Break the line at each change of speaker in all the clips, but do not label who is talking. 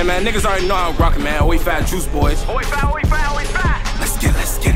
Hey man, niggas already know I'm rockin', man. We fat juice boys.
We fat.
Let's get it.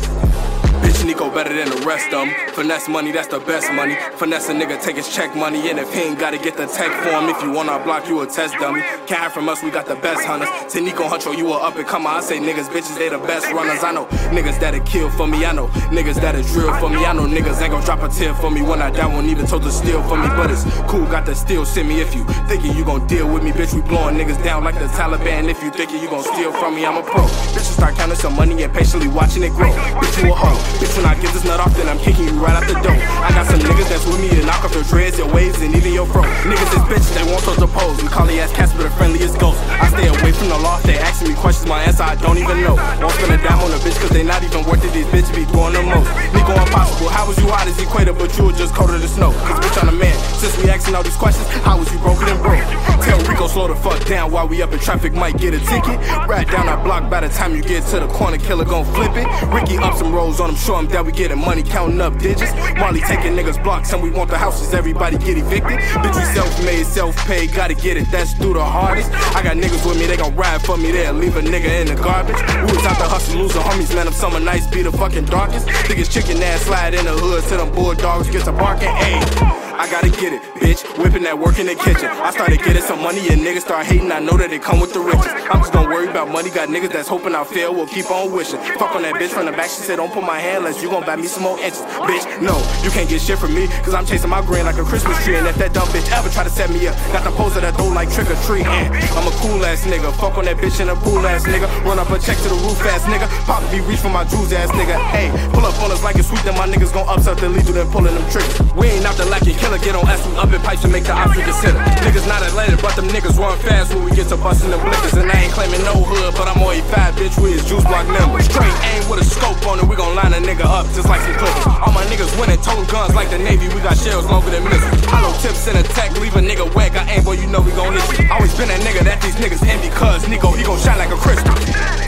Bitch, Nico better than the rest of them. Finesse money, that's the best money. Finesse a nigga, take his check money. And if he ain't gotta get the tech for him, if you on our block, you a test dummy. Can't hide from us, we got the best hunters. Say Nico Huncho, you a up and comer. I say niggas, bitches, they the best runners. I know niggas that'll kill for me. I know niggas that'll drill for me. I know niggas ain't gon' drop a tear for me. When I die, won't even told to steal for me. But it's cool, got the steel, send me if you thinking you gon' deal with me. Bitch, we blowing niggas down like the Taliban. If you thinking you gon' steal from me, I'm a pro. Bitches start counting some money and patiently watching it grow. Bitch, you a hoe. Bitch, when I get this nut off, then I'm kicking you right out the door. I got some niggas that's with me to knock off your dreads, your waves, and even your fro. Niggas is bitches, they want those to pose. We call the ass Casper the friendliest ghost. I stay away from the law, they asking me questions, my answer I don't even know. Won't spend a dime on a bitch cause they not even worth it, these bitches be doing the most. Nico impossible, how was you hot as equator but you were just colder than snow? Cause bitch I'm a man, since we asking all these questions, how was you broken and broke? Tell Rico slow the fuck down while we up in traffic, might get a ticket. Right down our block, by the time you get to the corner, killer gon' flip it. Ricky up some rolls on him, show him that we getting money, counting up digits. Marley taking niggas blocks and we want the houses, everybody get evicted. Bitch we self-made, self-paid, gotta get it, that's through the hardest. I got niggas with me, they gon' ride for me, they'll leave a nigga in the garbage. We was out the hustle, losing homies, man, them summer nights be the fucking darkest. Niggas chicken ass slide in the hood till them bulldogs get to barking, ayy. I gotta get it, bitch, whipping that work in the kitchen. I started getting some money and niggas start hating, I know that it come with the riches. I'm just gonna worry about money, got niggas that's hoping I fail, will keep on wishing. Fuck on that bitch from the back, she said don't put my hand unless you gon' buy me some more inches. Bitch, no, you can't get shit from me, cause I'm chasing my green like a Christmas tree. And if that dumb bitch ever try to set me up, got the pose of that dough like trick or treat. I'm a cool ass nigga, fuck on that bitch in a pool ass nigga. Run up a check to the roof ass nigga, pop be reach for my jewels ass nigga. Hey, pull up on us like it's sweet, then my niggas gon' upset the lethal, then pulling them triggers. We ain't out the lacking killer, get on ass, we up in pipes to make the option consider. Niggas not athletic, but them niggas run fast when we get to busting them blickers. And I ain't claiming no hood, but I'm always fat, bitch, we is juice block members. Straight aim with a scope on it, we gon' line a nigga up just like some clippers. All my niggas winning, toting guns like the Navy, we got shells longer than missiles. Hollow tips in attack, leave a nigga whack, I aim, boy, you know we gon' hit you. Always been that nigga that these niggas envy, cuz Nico, he gon' shine like a crystal.